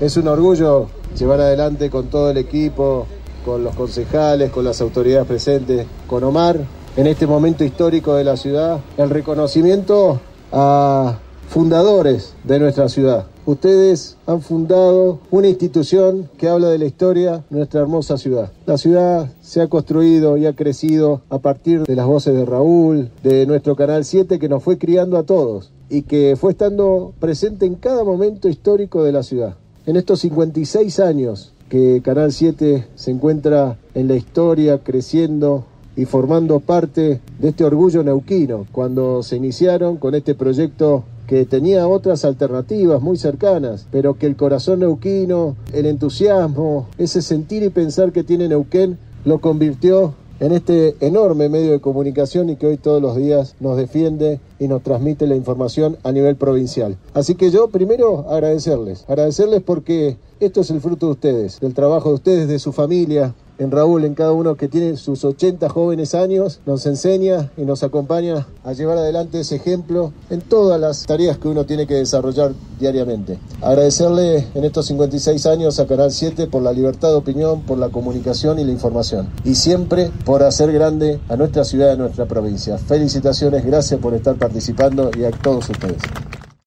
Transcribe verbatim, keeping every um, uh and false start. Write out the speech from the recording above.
Es un orgullo llevar adelante con todo el equipo, con los concejales, con las autoridades presentes, con Omar, en este momento histórico de la ciudad, el reconocimiento a fundadores de nuestra ciudad. Ustedes han fundado una institución que habla de la historia de nuestra hermosa ciudad. La ciudad se ha construido y ha crecido a partir de las voces de Raúl, de nuestro Canal siete, que nos fue criando a todos y que fue estando presente en cada momento histórico de la ciudad. En estos cincuenta y seis años que Canal siete se encuentra en la historia, creciendo y formando parte de este orgullo neuquino, cuando se iniciaron con este proyecto que tenía otras alternativas muy cercanas, pero que el corazón neuquino, el entusiasmo, ese sentir y pensar que tiene Neuquén, lo convirtió en este enorme medio de comunicación y que hoy todos los días nos defiende y nos transmite la información a nivel provincial. Así que yo primero agradecerles, agradecerles porque esto es el fruto de ustedes, del trabajo de ustedes, de su familia. En Raúl, en cada uno que tiene sus ochenta jóvenes años, nos enseña y nos acompaña a llevar adelante ese ejemplo en todas las tareas que uno tiene que desarrollar diariamente. Agradecerle en estos cincuenta y seis años a Canal siete por la libertad de opinión, por la comunicación y la información. Y siempre por hacer grande a nuestra ciudad y a nuestra provincia. Felicitaciones, gracias por estar participando y a todos ustedes.